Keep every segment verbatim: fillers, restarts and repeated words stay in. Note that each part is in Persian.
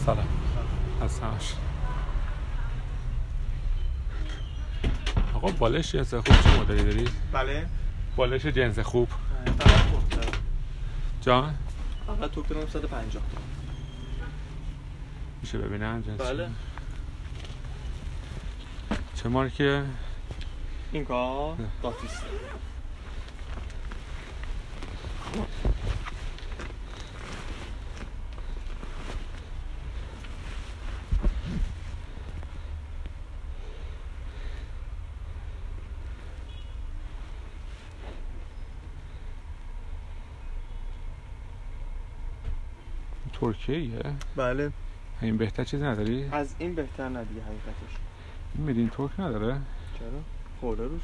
سلام هستمش. آقا بالش جنس خوب چه مدلی داری؟ بله بالش جنس خوب فقط خوب دارم جان؟ فقط توپ دارم صد و پنجاه میشه ببینم جنس؟ بله. چه مارکه؟ این کار داتیست. ترکیه ایه؟ بله. این بهتر چیز نداری؟ از این بهتر نه دیگه حقیقتش. این میدین ترک نداره؟ چرا؟ خورده روش.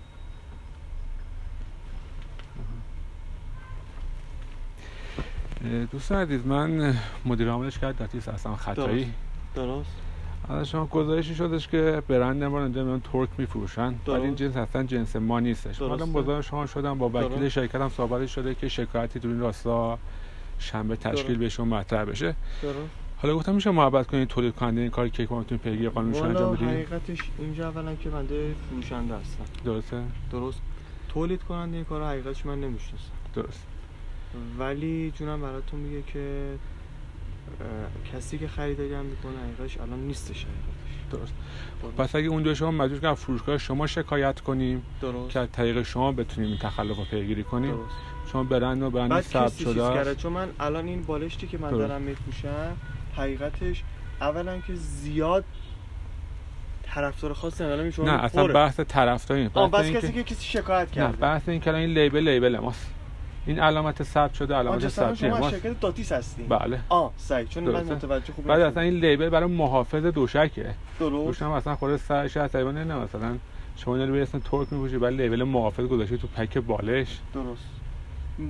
دوستان عزیز، من مدیر عامل شرکت داتیست هستم خطایی. درست. از شما گزارشی شدش که برند ما اینجا میان ترک میفروشن، ولی این جنس اصلا جنس ما نیستش. من مزاحم شما شدم، با وکیل شرکتم صحبت شده که شکایتی تو این راستا شنبه تشکیل بهشون مطرح بشه. درست. حالا گفتم میشه محبت کنید تولید کننده این کار کیک ما میتونیم پیگیری قانونش انجام بدیم؟ حقیقتش اینجا اولا که بنده فروشنده هستم. درسته؟ درست. تولید کننده این کارو حقیقتش من نمیشناسم. درست. ولی جونم براتون میگه که کسی که خریداری هم میکنه حقیقتش الان نیستش حقیقتش. درست. پس اگه اونجا شما مجبور که فروشگاه شما شکایت کنیم، درست، که از طریق شما بتونیم این تخلف رو پیگیری کنیم. درست. شما برند و برند ثبت شده است. چون من الان این بالشتی که من درست. دارم میپوشم حقیقتش اولا که زیاد طرفدار خاصی ندارم. شما نه اصلا بحث طرفداری نیست. بس کسی که کسی شکایت کرده. نه بحث این که این لیبل لیبل ماست. این علامت ثبت شده، علامت ثبتی ماست. شما شرکت داتیس هستین؟ بله. آه صحیح، چون من متوجه خوبم. بعد اصلا این لیبل برای محافظ دوشکه. درست. دوشم اصلا خود سرش هست، نه مثلا شما اینو به اسم ترک میپوشی، بعد لیبل محافظ گذاشته تو پک بالش. درست.